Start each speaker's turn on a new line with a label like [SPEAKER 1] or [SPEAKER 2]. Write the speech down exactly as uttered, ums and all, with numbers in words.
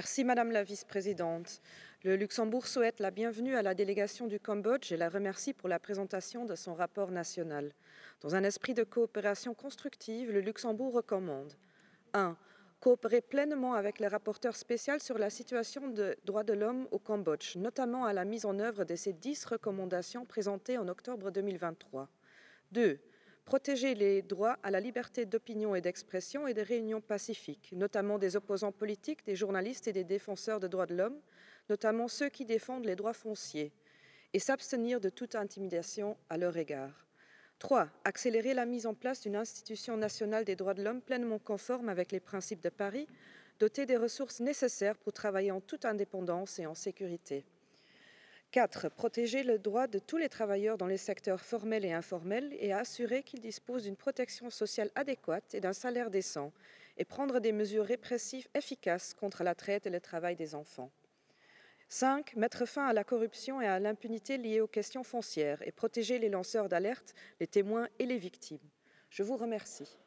[SPEAKER 1] Merci Madame la vice-présidente. Le Luxembourg souhaite la bienvenue à la délégation du Cambodge et la remercie pour la présentation de son rapport national. Dans un esprit de coopération constructive, le Luxembourg recommande un. Coopérer pleinement avec le rapporteur spécial sur la situation des droits de l'homme au Cambodge, notamment à la mise en œuvre de ces dix recommandations présentées en octobre deux mille vingt-trois. deux. Protéger les droits à la liberté d'opinion et d'expression et des réunions pacifiques, notamment des opposants politiques, des journalistes et des défenseurs des droits de l'homme, notamment ceux qui défendent les droits fonciers, et s'abstenir de toute intimidation à leur égard. trois. Accélérer la mise en place d'une institution nationale des droits de l'homme pleinement conforme avec les principes de Paris, dotée des ressources nécessaires pour travailler en toute indépendance et en sécurité. quatre. Protéger le droit de tous les travailleurs dans les secteurs formels et informels et assurer qu'ils disposent d'une protection sociale adéquate et d'un salaire décent, et prendre des mesures répressives efficaces contre la traite et le travail des enfants. cinq. Mettre fin à la corruption et à l'impunité liées aux questions foncières et protéger les lanceurs d'alerte, les témoins et les victimes. Je vous remercie.